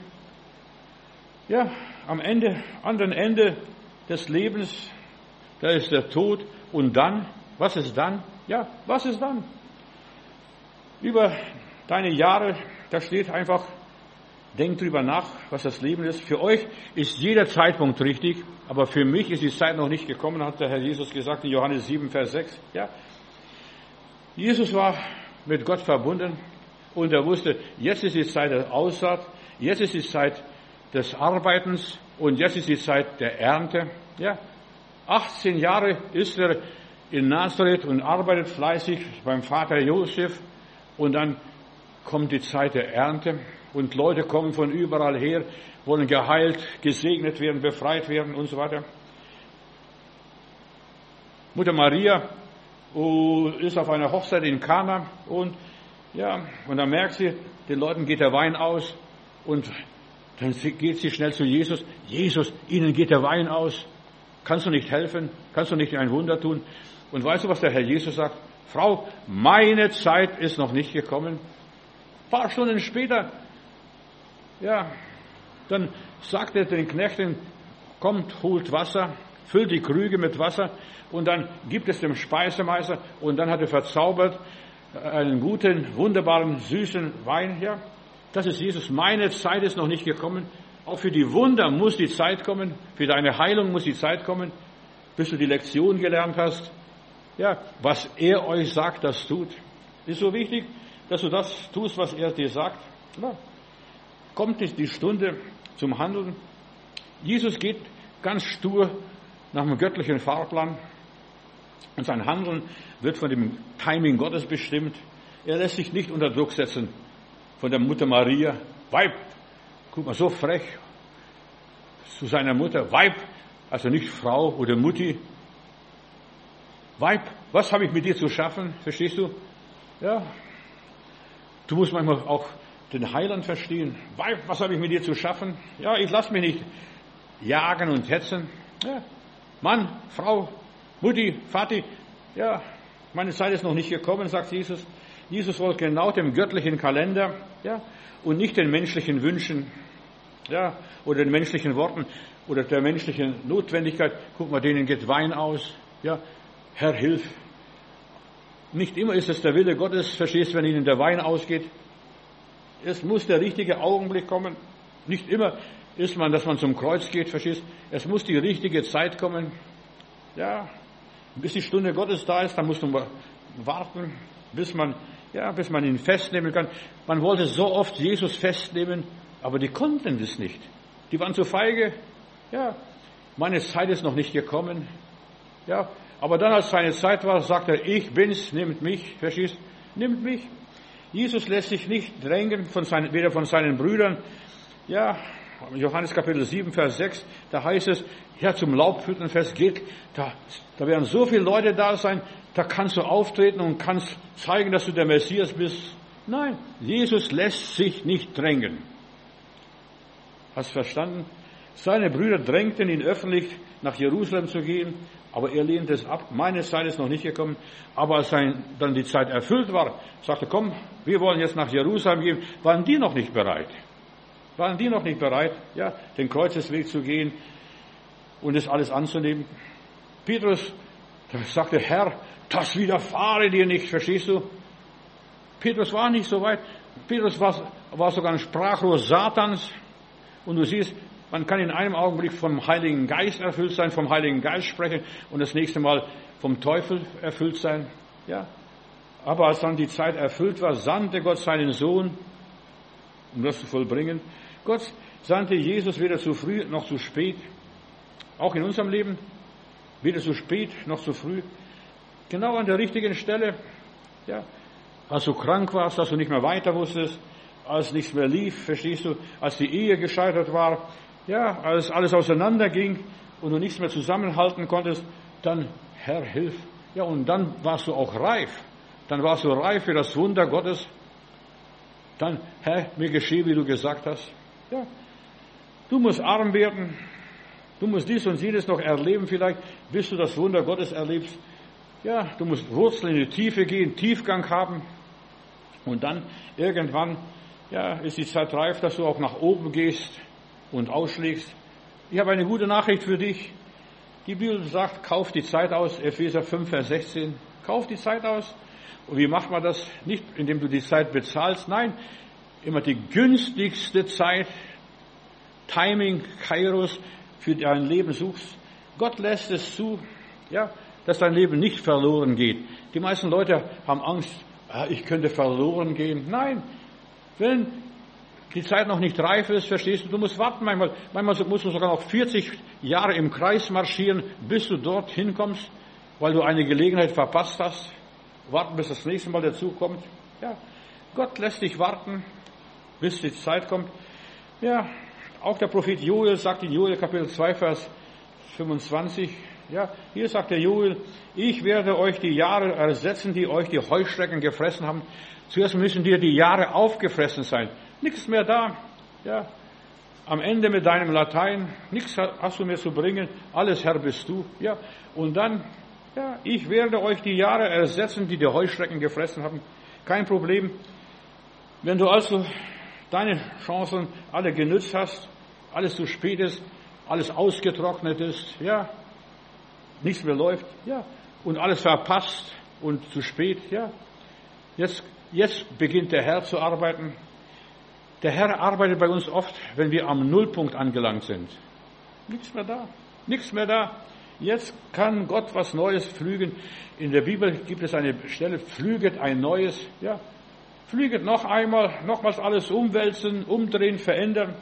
Ja, am anderen Ende des Lebens, da ist der Tod. Und dann, was ist dann? Ja, was ist dann? Über deine Jahre, da steht einfach, Denkt drüber nach, was das Leben ist. Für euch ist jeder Zeitpunkt richtig, aber für mich ist die Zeit noch nicht gekommen, hat der Herr Jesus gesagt in Johannes 7, Vers 6. Ja. Jesus war mit Gott verbunden und er wusste, jetzt ist die Zeit der Aussaat, jetzt ist die Zeit des Arbeitens und jetzt ist die Zeit der Ernte. Ja. 18 Jahre ist er in Nazareth und arbeitet fleißig beim Vater Josef und dann kommt die Zeit der Ernte. Und Leute kommen von überall her, wollen geheilt, gesegnet werden, befreit werden und so weiter. Mutter Maria ist auf einer Hochzeit in Kana und dann merkt sie, den Leuten geht der Wein aus und dann geht sie schnell zu Jesus. Jesus, ihnen geht der Wein aus. Kannst du nicht helfen? Kannst du nicht ein Wunder tun? Und weißt du, was der Herr Jesus sagt? Frau, meine Zeit ist noch nicht gekommen. Ein paar Stunden später, dann sagt er den Knechten, kommt, holt Wasser, füllt die Krüge mit Wasser und dann gibt es dem Speisemeister und dann hat er verzaubert einen guten, wunderbaren, süßen Wein. Ja, das ist Jesus. Meine Zeit ist noch nicht gekommen. Auch für die Wunder muss die Zeit kommen. Für deine Heilung muss die Zeit kommen, bis du die Lektion gelernt hast. Ja, was er euch sagt, das tut. Ist so wichtig, dass du das tust, was er dir sagt. Ja. Kommt nicht die Stunde zum Handeln. Jesus geht ganz stur nach dem göttlichen Fahrplan und sein Handeln wird von dem Timing Gottes bestimmt. Er lässt sich nicht unter Druck setzen von der Mutter Maria. Weib, guck mal, so frech zu seiner Mutter. Weib, also nicht Frau oder Mutti. Weib, was habe ich mit dir zu schaffen? Verstehst du? Ja, du musst manchmal auch den Heiland verstehen. Weib, was habe ich mit dir zu schaffen? Ja, ich lasse mich nicht jagen und hetzen. Ja. Mann, Frau, Mutti, Vati, ja, meine Zeit ist noch nicht gekommen, sagt Jesus. Jesus folgt genau dem göttlichen Kalender, ja, und nicht den menschlichen Wünschen, ja, oder den menschlichen Worten oder der menschlichen Notwendigkeit. Guck mal, denen geht Wein aus, ja, Herr, hilf. Nicht immer ist es der Wille Gottes, verstehst, wenn ihnen der Wein ausgeht. Es muss der richtige Augenblick kommen. Nicht immer ist man, dass man zum Kreuz geht, verstehst? Es muss die richtige Zeit kommen. Ja, bis die Stunde Gottes da ist, dann muss man warten, bis man ihn festnehmen kann. Man wollte so oft Jesus festnehmen, aber die konnten das nicht. Die waren zu feige. Ja, meine Zeit ist noch nicht gekommen. Ja, aber dann, als seine Zeit war, sagt er, ich bin's, nimmt mich, verstehst? Nimmt mich. Jesus lässt sich nicht drängen, weder von seinen Brüdern. Ja, Johannes Kapitel 7, Vers 6, da heißt es, ja, zum Laubhüttenfest geht, da werden so viele Leute da sein, da kannst du auftreten und kannst zeigen, dass du der Messias bist. Nein, Jesus lässt sich nicht drängen. Hast du verstanden? Seine Brüder drängten ihn öffentlich, nach Jerusalem zu gehen, aber er lehnte es ab. Meine Zeit ist noch nicht gekommen. Aber als dann die Zeit erfüllt war, sagte, komm, wir wollen jetzt nach Jerusalem gehen. Waren die noch nicht bereit? Waren die noch nicht bereit, ja, den Kreuzesweg zu gehen und das alles anzunehmen? Petrus sagte, Herr, das widerfahre dir nicht, verstehst du? Petrus war nicht so weit. Petrus war sogar ein Sprachrohr Satans. Und du siehst, man kann in einem Augenblick vom Heiligen Geist erfüllt sein, vom Heiligen Geist sprechen und das nächste Mal vom Teufel erfüllt sein. Ja. Aber als dann die Zeit erfüllt war, sandte Gott seinen Sohn, um das zu vollbringen. Gott sandte Jesus weder zu früh noch zu spät. Auch in unserem Leben, weder zu spät noch zu früh. Genau an der richtigen Stelle. Ja. Als du krank warst, als du nicht mehr weiter wusstest, als nichts mehr lief, verstehst du, als die Ehe gescheitert war, ja, als alles auseinanderging und du nichts mehr zusammenhalten konntest, dann, Herr, hilf. Ja, und dann warst du auch reif. Dann warst du reif für das Wunder Gottes. Dann, Herr, mir geschehe, wie du gesagt hast. Ja, du musst arm werden. Du musst dies und jenes noch erleben vielleicht, bis du das Wunder Gottes erlebst. Ja, du musst Wurzeln in die Tiefe gehen, Tiefgang haben. Und dann irgendwann, ja, ist die Zeit reif, dass du auch nach oben gehst und ausschlägst. Ich habe eine gute Nachricht für dich. Die Bibel sagt, kauf die Zeit aus, Epheser 5, Vers 16. Kauf die Zeit aus. Und wie macht man das? Nicht, indem du die Zeit bezahlst. Nein, immer die günstigste Zeit, Timing, Kairos, für dein Leben suchst. Gott lässt es zu, ja, dass dein Leben nicht verloren geht. Die meisten Leute haben Angst, ich könnte verloren gehen. Nein, wenn die Zeit noch nicht reif ist, verstehst du musst warten. Manchmal musst du sogar noch 40 Jahre im Kreis marschieren, bis du dorthin kommst, weil du eine Gelegenheit verpasst hast. Warten, bis das nächste Mal dazu kommt. Ja, Gott lässt dich warten, bis die Zeit kommt. Ja, auch der Prophet Joel sagt in Joel Kapitel 2, Vers 25, ja, hier sagt der Joel, ich werde euch die Jahre ersetzen, die euch die Heuschrecken gefressen haben. Zuerst müssen dir die Jahre aufgefressen sein. Nichts mehr da. Ja, am Ende mit deinem Latein, nichts hast du mehr zu bringen, alles Herr bist du. Ja, und dann, ja, ich werde euch die Jahre ersetzen, die Heuschrecken gefressen haben. Kein Problem. Wenn du also deine Chancen alle genützt hast, alles zu spät ist, alles ausgetrocknet ist, ja, nichts mehr läuft, ja, und alles verpasst und zu spät, ja. Jetzt beginnt der Herr zu arbeiten. Der Herr arbeitet bei uns oft, wenn wir am Nullpunkt angelangt sind. Nichts mehr da. Nichts mehr da. Jetzt kann Gott was Neues pflügen. In der Bibel gibt es eine Stelle, pflüget ein Neues. Ja, pflüget noch einmal, nochmals alles umwälzen, umdrehen, verändern.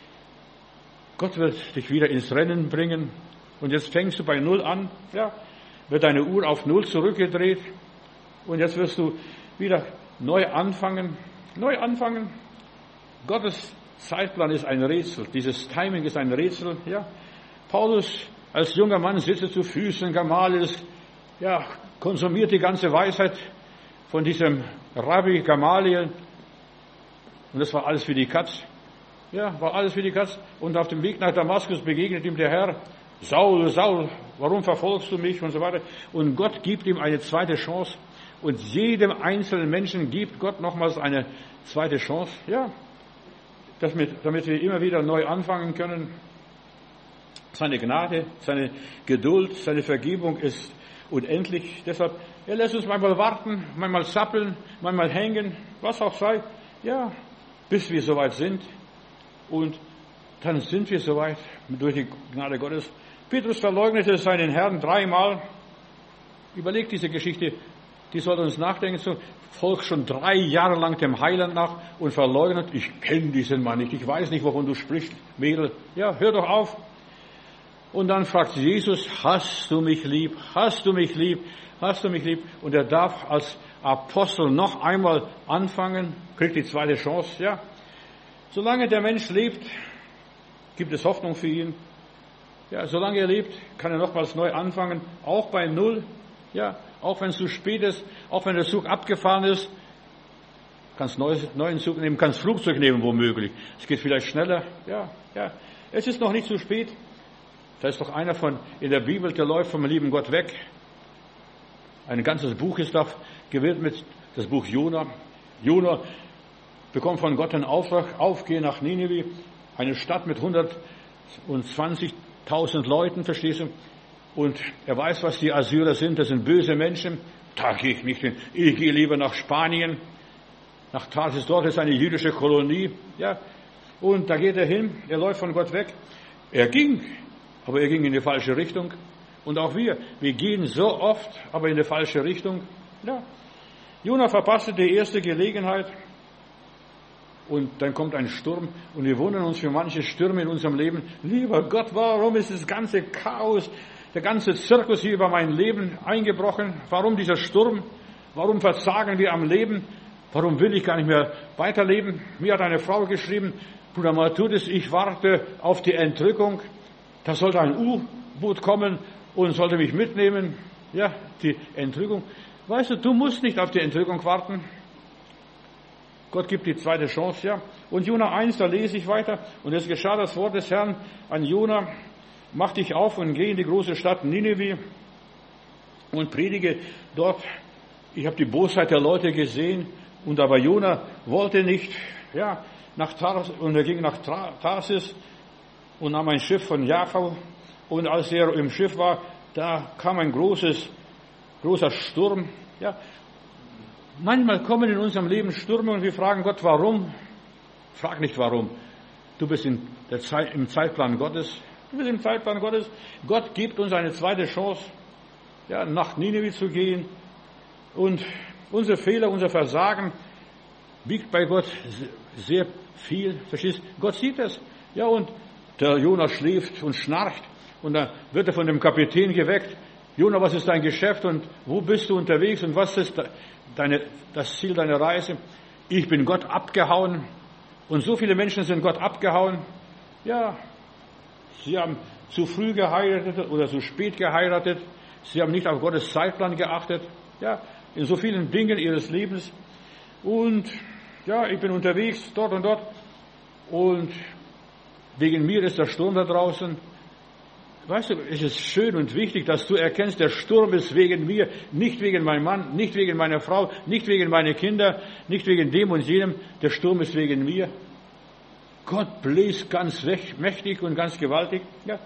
Gott wird dich wieder ins Rennen bringen. Und jetzt fängst du bei Null an. Ja, wird deine Uhr auf Null zurückgedreht. Und jetzt wirst du wieder neu anfangen. Neu anfangen. Gottes Zeitplan ist ein Rätsel. Dieses Timing ist ein Rätsel. Ja. Paulus als junger Mann sitzt zu Füßen Gamaliels, ja, konsumiert die ganze Weisheit von diesem Rabbi Gamaliel. Und das war alles für die Katz. Ja, war alles für die Katz. Und auf dem Weg nach Damaskus begegnet ihm der Herr. Saul, Saul, warum verfolgst du mich? Und so weiter. Und Gott gibt ihm eine zweite Chance. Und jedem einzelnen Menschen gibt Gott nochmals eine zweite Chance. Ja, damit wir immer wieder neu anfangen können. Seine Gnade, seine Geduld, seine Vergebung ist unendlich. Deshalb, er lässt uns manchmal warten, manchmal zappeln, manchmal hängen, was auch sei. Ja, bis wir soweit sind. Und dann sind wir soweit durch die Gnade Gottes. Petrus verleugnete seinen Herrn 3-mal. Überlegt diese Geschichte, die soll uns nachdenken. So, folgt schon 3 Jahre lang dem Heiland nach und verleugnet, ich kenne diesen Mann nicht, ich weiß nicht, wovon du sprichst, Mädel. Ja, hör doch auf. Und dann fragt Jesus, hast du mich lieb? Hast du mich lieb? Hast du mich lieb? Und er darf als Apostel noch einmal anfangen, kriegt die zweite Chance. Ja, solange der Mensch lebt, gibt es Hoffnung für ihn. Ja, solange er lebt, kann er nochmals neu anfangen, auch bei Null. Ja, auch wenn es zu spät ist, auch wenn der Zug abgefahren ist, kannst neuen Zug nehmen, kannst Flugzeug nehmen womöglich. Es geht vielleicht schneller. Ja, ja. Es ist noch nicht zu spät. Da ist doch einer in der Bibel, der läuft vom lieben Gott weg. Ein ganzes Buch ist da gewidmet, das Buch Jona. Jona bekommt von Gott den Auftrag, aufgehen nach Ninive, eine Stadt mit 120.000 Leuten, verstehst du? Und er weiß, was die Assyrer sind, das sind böse Menschen. Da gehe ich nicht hin. Ich gehe lieber nach Spanien, nach Tarsis, dort ist eine jüdische Kolonie. Ja. Und da geht er hin, er läuft von Gott weg. Er ging, aber er ging in die falsche Richtung. Und auch wir gehen so oft, aber in die falsche Richtung. Ja. Jona verpasste die erste Gelegenheit. Und dann kommt ein Sturm und wir wundern uns für manche Stürme in unserem Leben. Lieber Gott, warum ist das ganze Chaos, der ganze Zirkus hier über mein Leben eingebrochen? Warum dieser Sturm? Warum verzagen wir am Leben? Warum will ich gar nicht mehr weiterleben? Mir hat eine Frau geschrieben, Bruder Matthäus, ich warte auf die Entrückung. Da sollte ein U-Boot kommen und sollte mich mitnehmen. Ja, die Entrückung. Weißt du musst nicht auf die Entrückung warten. Gott gibt die zweite Chance, ja. Und Jona 1, da lese ich weiter. Und es geschah das Wort des Herrn an Jona, mach dich auf und geh in die große Stadt Ninive und predige dort. Ich habe die Bosheit der Leute gesehen. Und aber Jona wollte nicht, ja, nach Tarsis, und er ging nach Tarsis und nahm ein Schiff von Jaffa. Und als er im Schiff war, da kam ein großer Sturm, ja. Manchmal kommen in unserem Leben Stürme und wir fragen Gott, warum? Frag nicht warum. Du bist im Zeitplan Gottes. Du bist im Zeitplan Gottes. Gott gibt uns eine zweite Chance, ja, nach Nineveh zu gehen. Und unsere Fehler, unser Versagen wiegt bei Gott sehr viel. Verstehst? Gott sieht das. Ja, und der Jona schläft und schnarcht. Und dann wird er von dem Kapitän geweckt. Jona, was ist dein Geschäft und wo bist du unterwegs und was ist das Ziel deiner Reise? Ich bin Gott abgehauen. Und so viele Menschen sind Gott abgehauen. Ja, sie haben zu früh geheiratet oder zu spät geheiratet. Sie haben nicht auf Gottes Zeitplan geachtet. Ja, in so vielen Dingen ihres Lebens. Und ja, ich bin unterwegs dort und dort. Und wegen mir ist der Sturm da draußen. Weißt du, es ist schön und wichtig, dass du erkennst, der Sturm ist wegen mir, nicht wegen meinem Mann, nicht wegen meiner Frau, nicht wegen meiner Kinder, nicht wegen dem und jenem. Der Sturm ist wegen mir. Gott bläst ganz mächtig und ganz gewaltig. Ja,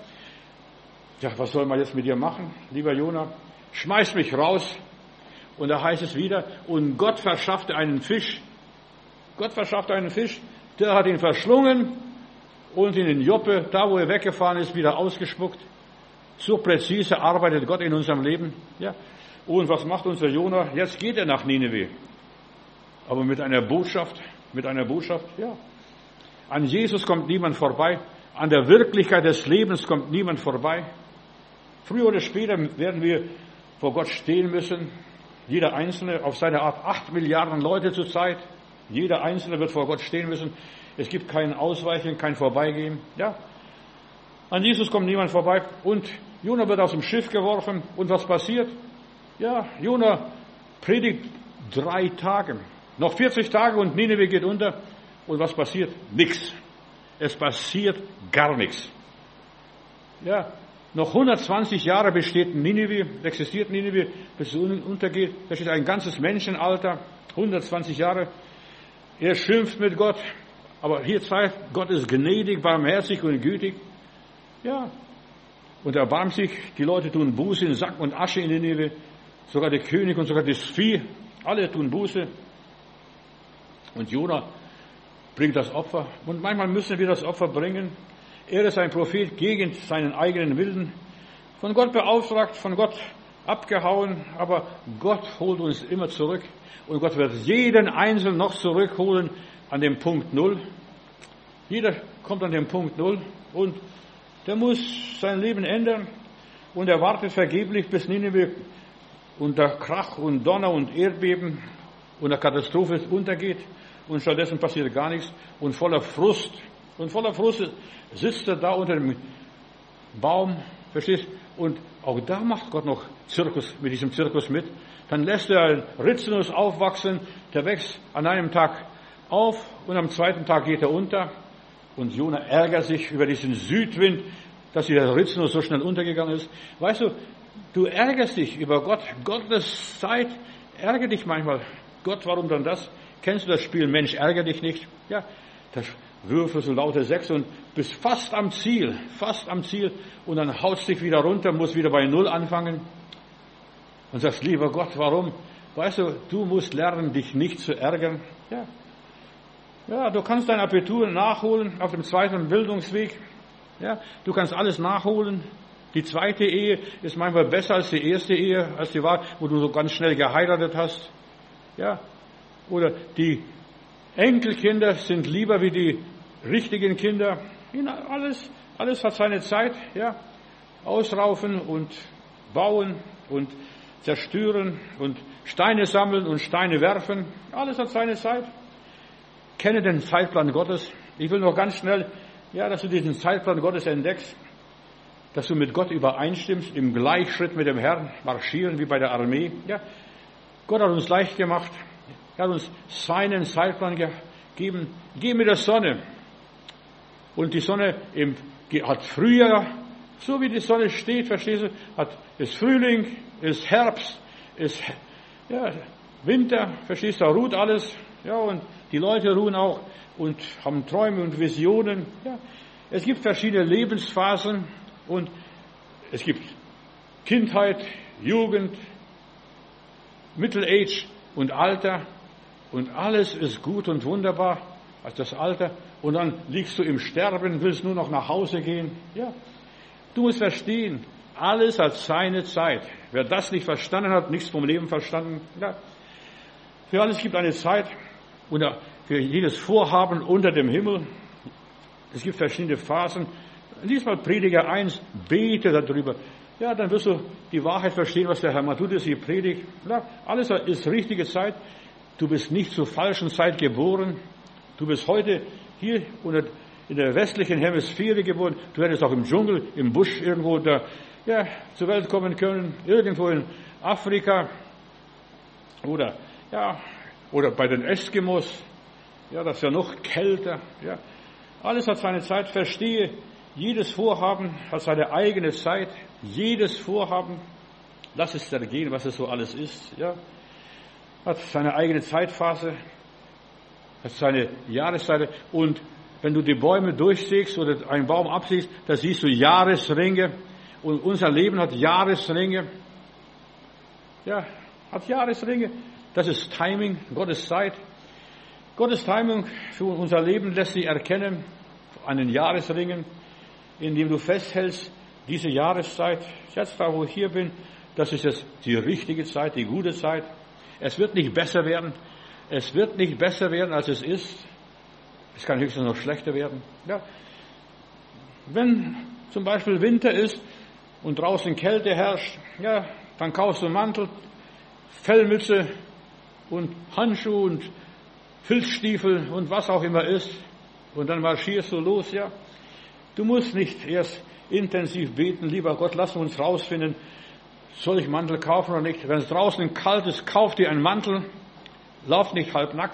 was soll man jetzt mit dir machen, lieber Jona? Schmeiß mich raus. Und da heißt es wieder, und Gott verschaffte einen Fisch. Gott verschaffte einen Fisch, der hat ihn verschlungen und ihn in Joppe, da wo er weggefahren ist, wieder ausgespuckt. So präzise arbeitet Gott in unserem Leben. Ja. Und was macht unser Jona? Jetzt geht er nach Nineveh. Aber mit einer Botschaft, ja. An Jesus kommt niemand vorbei. An der Wirklichkeit des Lebens kommt niemand vorbei. Früher oder später werden wir vor Gott stehen müssen. Jeder Einzelne auf seine Art. 8 Milliarden Leute zurzeit. Jeder Einzelne wird vor Gott stehen müssen. Es gibt kein Ausweichen, kein Vorbeigehen. Ja. An Jesus kommt niemand vorbei. Und Jona wird aus dem Schiff geworfen. Und was passiert? Ja, Jona predigt 3 Tage. Noch 40 Tage und Nineveh geht unter. Und was passiert? Nichts. Es passiert gar nichts. Ja, noch 120 Jahre existiert Nineveh, bis es untergeht. Da steht ein ganzes Menschenalter, 120 Jahre. Er schimpft mit Gott, aber hier zeigt, Gott ist gnädig, barmherzig und gütig. Ja, und er erbarmt sich, die Leute tun Buße in Sack und Asche in Nineveh, sogar der König und sogar das Vieh, alle tun Buße. Und Jona bringt das Opfer. Und manchmal müssen wir das Opfer bringen. Er ist ein Prophet gegen seinen eigenen Willen. Von Gott beauftragt, von Gott abgehauen. Aber Gott holt uns immer zurück. Und Gott wird jeden Einzelnen noch zurückholen an dem Punkt Null. Jeder kommt an den Punkt Null. Und der muss sein Leben ändern. Und er wartet vergeblich, bis Nineveh unter Krach und Donner und Erdbeben und der Katastrophe untergeht. Und stattdessen passiert gar nichts. Und voller Frust sitzt er da unter dem Baum, verstehst? Und auch da macht Gott noch mit diesem Zirkus mit. Dann lässt er einen Rizinus aufwachsen, der wächst an einem Tag auf und am zweiten Tag geht er unter. Und Jona ärgert sich über diesen Südwind, dass der Rizinus so schnell untergegangen ist. Weißt du, du ärgerst dich über Gott. Gottes Zeit ärgert dich manchmal. Gott, warum dann das? Kennst du das Spiel Mensch, ärgere dich nicht? Ja, da würfelst du laute 6 und bist fast am Ziel. Und dann haust dich wieder runter, musst wieder bei Null anfangen. Und sagst, lieber Gott, warum? Weißt du, du musst lernen, dich nicht zu ärgern. Ja, du kannst dein Abitur nachholen auf dem zweiten Bildungsweg. Ja, du kannst alles nachholen. Die zweite Ehe ist manchmal besser als die erste Ehe, als die war, wo du so ganz schnell geheiratet hast. Ja, oder die Enkelkinder sind lieber wie die richtigen Kinder. Alles hat seine Zeit. Ja, ausraufen und bauen und zerstören und Steine sammeln und Steine werfen. Alles hat seine Zeit. Kenne den Zeitplan Gottes. Ich will noch ganz schnell, dass du diesen Zeitplan Gottes entdeckst, dass du mit Gott übereinstimmst, im Gleichschritt mit dem Herrn marschieren wie bei der Armee. Ja, Gott hat uns leicht gemacht. Er hat uns seinen Zeitplan gegeben. Geh mit der Sonne. Und die Sonne hat Frühjahr, so wie die Sonne steht, verstehst du, ist Frühling, ist Herbst, ist Winter, verstehst du, da ruht alles. Ja, und die Leute ruhen auch und haben Träume und Visionen. Ja. Es gibt verschiedene Lebensphasen und es gibt Kindheit, Jugend, Middle Age und Alter. Und alles ist gut und wunderbar. also das Alter, und dann liegst du im Sterben, willst nur noch nach Hause gehen. Ja, du musst verstehen, alles hat seine Zeit. Wer das nicht verstanden hat, nichts vom Leben verstanden. Ja. Für alles gibt eine Zeit und für jedes Vorhaben unter dem Himmel. Es gibt verschiedene Phasen. Lies mal Prediger 1, bete darüber. Ja, dann wirst du die Wahrheit verstehen, was der Herr Matthäus hier predigt. Ja, alles ist richtige Zeit. Du bist nicht zur falschen Zeit geboren. Du bist heute hier in der westlichen Hemisphäre geboren. Du hättest auch im Dschungel, im Busch irgendwo zur Welt kommen können. Irgendwo in Afrika. Oder bei den Eskimos. Ja, das ist ja noch kälter. Ja, alles hat seine Zeit. Verstehe, jedes Vorhaben hat seine eigene Zeit. Jedes Vorhaben, lass es ergehen, was es so alles ist. Ja, hat seine eigene Zeitphase, hat seine Jahreszeit. Und wenn du die Bäume durchsägst oder einen Baum absiehst, da siehst du Jahresringe. Und unser Leben hat Jahresringe. Ja, hat Jahresringe. Das ist Timing, Gottes Zeit. Gottes Timing für unser Leben lässt sich erkennen an den Jahresringen, indem du festhältst, diese Jahreszeit, jetzt da, wo ich hier bin, das ist jetzt die richtige Zeit, die gute Zeit. Es wird nicht besser werden. Es wird nicht besser werden, als es ist. Es kann höchstens noch schlechter werden. Ja. Wenn zum Beispiel Winter ist und draußen Kälte herrscht, ja, dann kaufst du einen Mantel, Fellmütze und Handschuhe und Filzstiefel und was auch immer ist. Und dann marschierst du los, ja. Du musst nicht erst intensiv beten, lieber Gott, lass uns rausfinden, soll ich Mantel kaufen oder nicht. Wenn es draußen kalt ist, kauf dir einen Mantel, lauf nicht halbnackt.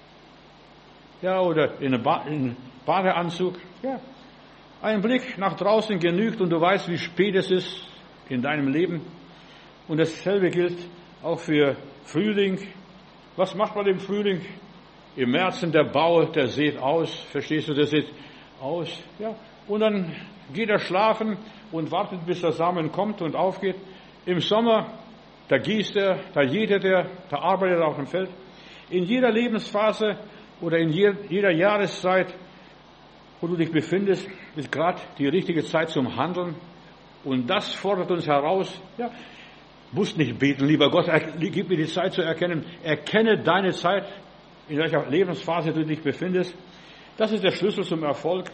Ja, oder in einen Badeanzug. Ja. Ein Blick nach draußen genügt und du weißt, wie spät es ist in deinem Leben. Und dasselbe gilt auch für Frühling. Was macht man im Frühling? Im März der Bauer, der sät aus. Verstehst du, der sät aus. Ja. Und dann geht er schlafen und wartet, bis der Samen kommt und aufgeht. Im Sommer, da gießt er, da jätet er, da arbeitet er auf dem Feld. In jeder Lebensphase oder in jeder Jahreszeit, wo du dich befindest, ist gerade die richtige Zeit zum Handeln. Und das fordert uns heraus. Ja, musst nicht beten, lieber Gott, gib mir die Zeit zu erkennen. Erkenne deine Zeit, in welcher Lebensphase du dich befindest. Das ist der Schlüssel zum Erfolg.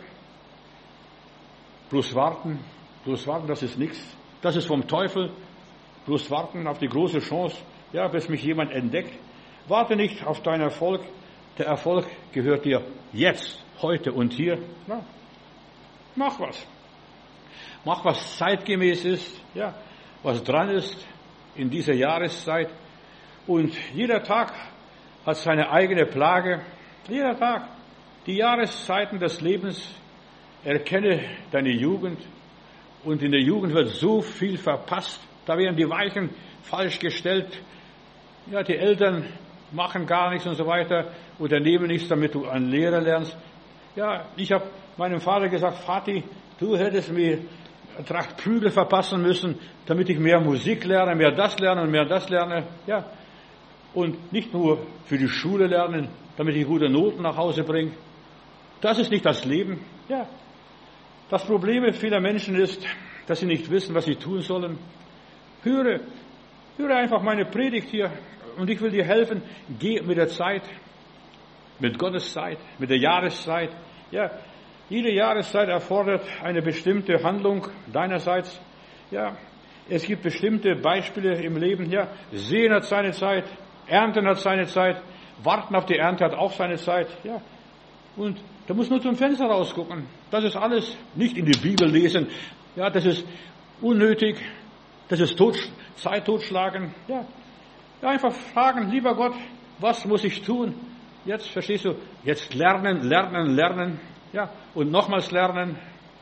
Bloß warten, das ist nichts. Das ist vom Teufel. Bloß warten auf die große Chance, ja, bis mich jemand entdeckt. Warte nicht auf deinen Erfolg. Der Erfolg gehört dir jetzt, heute und hier. Ja. Mach was. Mach was zeitgemäß ist, ja, was dran ist in dieser Jahreszeit. Und jeder Tag hat seine eigene Plage. Jeder Tag. Die Jahreszeiten des Lebens. Erkenne deine Jugend. Und in der Jugend wird so viel verpasst. Da werden die Weichen falsch gestellt. Ja, die Eltern machen gar nichts und so weiter. Unternehmen nichts, damit du eine Lehre lernst. Ja, ich habe meinem Vater gesagt, Vati, du hättest mir eine Tracht Prügel verpassen müssen, damit ich mehr Musik lerne, mehr das lerne und mehr das lerne. Ja. Und nicht nur für die Schule lernen, damit ich gute Noten nach Hause bringe. Das ist nicht das Leben. Ja. Das Problem vieler Menschen ist, dass sie nicht wissen, was sie tun sollen. Höre einfach meine Predigt hier und ich will dir helfen. Geh mit der Zeit, mit Gottes Zeit, mit der Jahreszeit. Ja, jede Jahreszeit erfordert eine bestimmte Handlung deinerseits. Ja, es gibt bestimmte Beispiele im Leben. Ja, Sehen hat seine Zeit, Ernten hat seine Zeit, Warten auf die Ernte hat auch seine Zeit. Ja, und da muss nur zum Fenster rausgucken. Das ist alles. Nicht in die Bibel lesen. Ja, das ist unnötig. Das ist Zeit totschlagen. Ja, einfach fragen, lieber Gott, was muss ich tun? Jetzt, verstehst du, jetzt lernen. Ja, und nochmals lernen.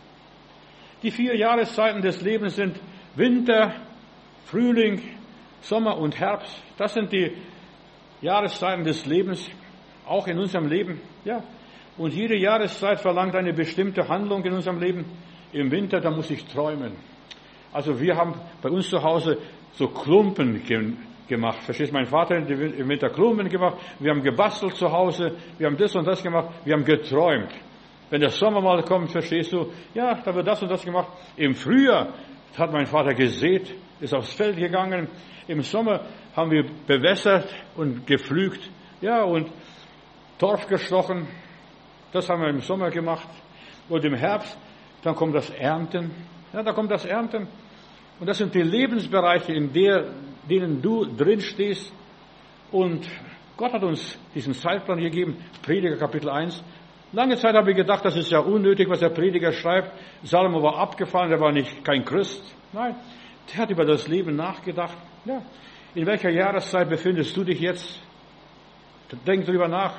Die 4 Jahreszeiten des Lebens sind Winter, Frühling, Sommer und Herbst. Das sind die Jahreszeiten des Lebens, auch in unserem Leben. Ja. Und jede Jahreszeit verlangt eine bestimmte Handlung in unserem Leben. Im Winter, da muss ich träumen. Also wir haben bei uns zu Hause so Klumpen gemacht. Verstehst du? Mein Vater hat im Winter Blumen gemacht. Wir haben gebastelt zu Hause. Wir haben das und das gemacht. Wir haben geträumt. Wenn der Sommer mal kommt, verstehst du? Ja, da wird das und das gemacht. Im Frühjahr hat mein Vater gesät, ist aufs Feld gegangen. Im Sommer haben wir bewässert und gepflügt. Ja, und Torf gestochen. Das haben wir im Sommer gemacht. Und im Herbst, dann kommt das Ernten. Ja, da kommt das Ernten. Und das sind die Lebensbereiche, in denen du drin stehst. Und Gott hat uns diesen Zeitplan gegeben. Prediger Kapitel 1. Lange Zeit habe ich gedacht, das ist ja unnötig, was der Prediger schreibt. Salomo war abgefallen, der war kein Christ. Nein, der hat über das Leben nachgedacht. Ja. In welcher Jahreszeit befindest du dich jetzt? Denk drüber nach.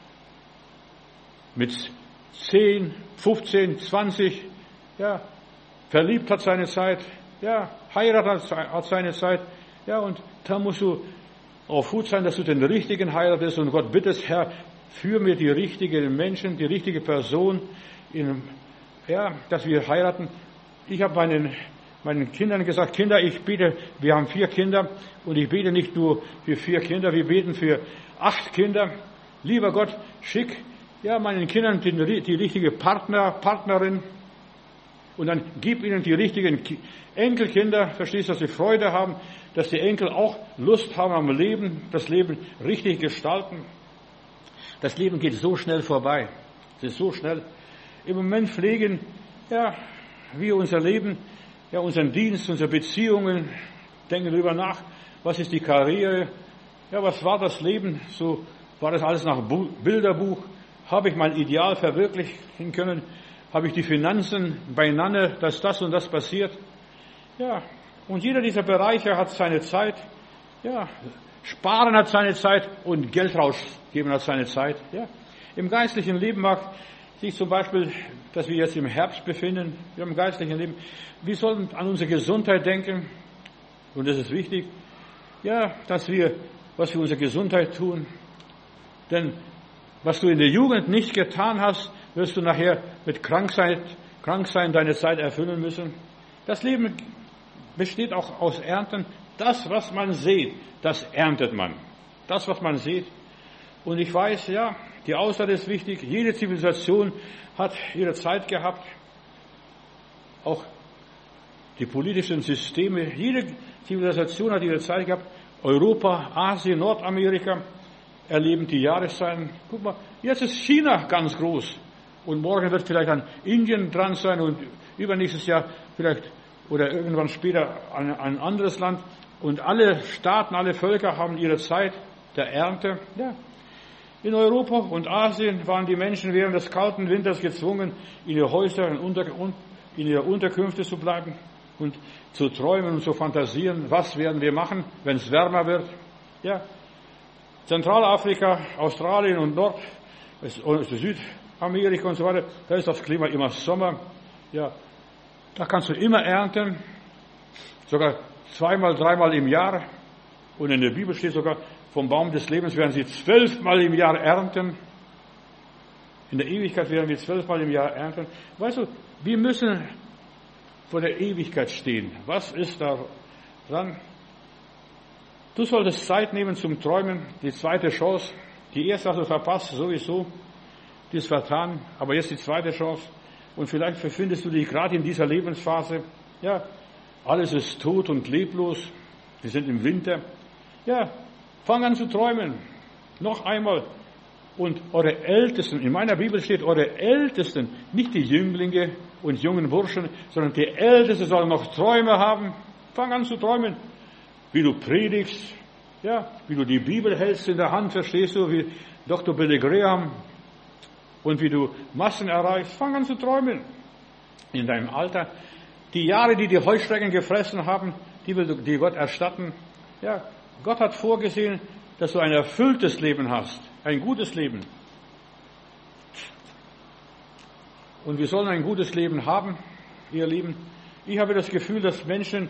Mit 10, 15, 20, ja, verliebt hat seine Zeit, ja, Heirat hat seine Zeit, ja, und da musst du auf Hut sein, dass du den Richtigen heiratest und Gott bittest, Herr, führ mir die richtigen Menschen, die richtige Person, dass wir heiraten. Ich habe meinen Kindern gesagt, Kinder, wir haben 4 Kinder und ich bete nicht nur für 4 Kinder, wir beten für 8 Kinder. Lieber Gott, schick meinen Kindern die richtige Partnerin und dann gib ihnen die richtigen Enkelkinder, verstehst du, dass sie Freude haben, dass die Enkel auch Lust haben am Leben, das Leben richtig gestalten. Das Leben geht so schnell vorbei. Es ist so schnell. Im Moment pflegen wir unser Leben, unseren Dienst, unsere Beziehungen, denken darüber nach, was ist die Karriere, was war das Leben, so war das alles nach Bilderbuch, habe ich mein Ideal verwirklichen können, habe ich die Finanzen beieinander, dass das und das passiert. Ja, und jeder dieser Bereiche hat seine Zeit, Sparen hat seine Zeit und Geld rausgeben hat seine Zeit. Ja. Im geistlichen Leben mag sich zum Beispiel, dass wir jetzt im Herbst befinden, wir haben im geistlichen Leben, wir sollen an unsere Gesundheit denken und das ist wichtig, dass wir was für unsere Gesundheit tun, denn was du in der Jugend nicht getan hast, wirst du nachher mit Kranksein deine Zeit erfüllen müssen. Das Leben besteht auch aus Ernten. Das, was man sieht, das erntet man. Das, was man sieht. Und ich weiß, die Aussaat ist wichtig. Jede Zivilisation hat ihre Zeit gehabt. Auch die politischen Systeme. Jede Zivilisation hat ihre Zeit gehabt. Europa, Asien, Nordamerika erleben die Jahreszeiten. Guck mal, jetzt ist China ganz groß. Und morgen wird vielleicht an Indien dran sein und übernächstes Jahr vielleicht oder irgendwann später ein anderes Land. Und alle Staaten, alle Völker haben ihre Zeit der Ernte. Ja. In Europa und Asien waren die Menschen während des kalten Winters gezwungen, in ihre Häuser und in ihre Unterkünfte zu bleiben und zu träumen und zu fantasieren, was werden wir machen, wenn es wärmer wird. Ja. Zentralafrika, Australien und Südamerika und so weiter, da ist das Klima immer Sommer. Ja. Da kannst du immer ernten, sogar 2-mal, 3-mal im Jahr. Und in der Bibel steht sogar, vom Baum des Lebens werden sie 12-mal im Jahr ernten. In der Ewigkeit werden wir 12-mal im Jahr ernten. Weißt du, wir müssen vor der Ewigkeit stehen. Was ist da dran? Du solltest Zeit nehmen zum Träumen, die zweite Chance. Die erste hast du verpasst, sowieso. Die ist vertan, aber jetzt die zweite Chance. Und vielleicht befindest du dich gerade in dieser Lebensphase. Ja, alles ist tot und leblos. Wir sind im Winter. Ja, fang an zu träumen. Noch einmal. Und eure Ältesten, in meiner Bibel steht eure Ältesten, nicht die Jünglinge und jungen Burschen, sondern die Ältesten sollen noch Träume haben. Fang an zu träumen. Wie du predigst, wie du die Bibel hältst in der Hand, verstehst du, wie Dr. Billy Graham, und wie du Massen erreichst. Fang an zu träumen. In deinem Alter. Die Jahre, die die Heuschrecken gefressen haben, die will dir Gott erstatten. Ja, Gott hat vorgesehen, dass du ein erfülltes Leben hast. Ein gutes Leben. Und wir sollen ein gutes Leben haben, ihr Lieben. Ich habe das Gefühl, dass Menschen,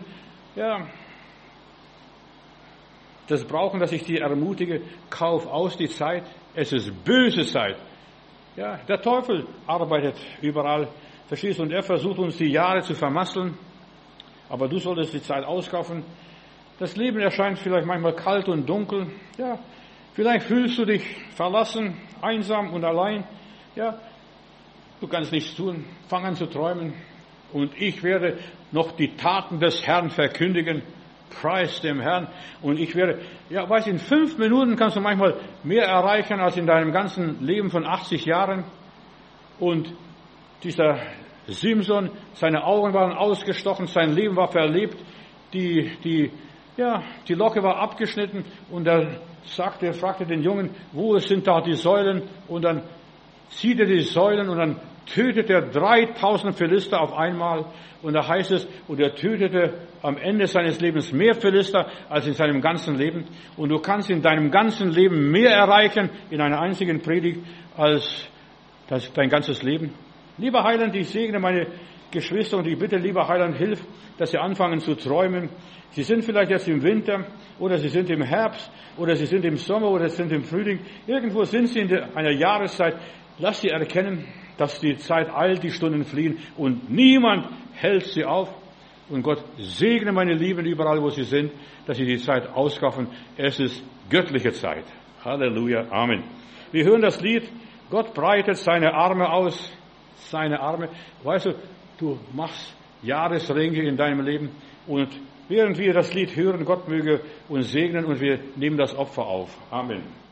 das brauchen, dass ich die ermutige, kauf aus die Zeit. Es ist böse Zeit. Ja, der Teufel arbeitet überall, verstehst du, und er versucht uns die Jahre zu vermasseln. Aber du solltest die Zeit auskaufen. Das Leben erscheint vielleicht manchmal kalt und dunkel. Ja, vielleicht fühlst du dich verlassen, einsam und allein. Ja, du kannst nichts tun. Fang an zu träumen. Und ich werde noch die Taten des Herrn verkündigen. Preis dem Herrn. Und ich werde, ja, weißt du, in 5 Minuten kannst du manchmal mehr erreichen als in deinem ganzen Leben von 80 Jahren. Und dieser Simson, seine Augen waren ausgestochen, sein Leben war verlebt, die Locke war abgeschnitten und er fragte den Jungen, wo sind da die Säulen? Und dann zieht er die Säulen und dann tötet er 3000 Philister auf einmal. Und da heißt es, und er tötete am Ende seines Lebens mehr Philister als in seinem ganzen Leben. Und du kannst in deinem ganzen Leben mehr erreichen in einer einzigen Predigt als dein ganzes Leben. Lieber Heiland, ich segne meine Geschwister und ich bitte, lieber Heiland, hilf, dass sie anfangen zu träumen. Sie sind vielleicht jetzt im Winter oder sie sind im Herbst oder sie sind im Sommer oder sie sind im Frühling. Irgendwo sind sie in einer Jahreszeit. Lass sie erkennen, dass die Zeit eilt, die Stunden fliehen und niemand hält sie auf. Und Gott segne meine Lieben überall, wo sie sind, dass sie die Zeit auskaffen. Es ist göttliche Zeit. Halleluja. Amen. Wir hören das Lied. Gott breitet seine Arme aus. Seine Arme. Weißt du, du machst Jahresringe in deinem Leben und während wir das Lied hören, Gott möge uns segnen und wir nehmen das Opfer auf. Amen.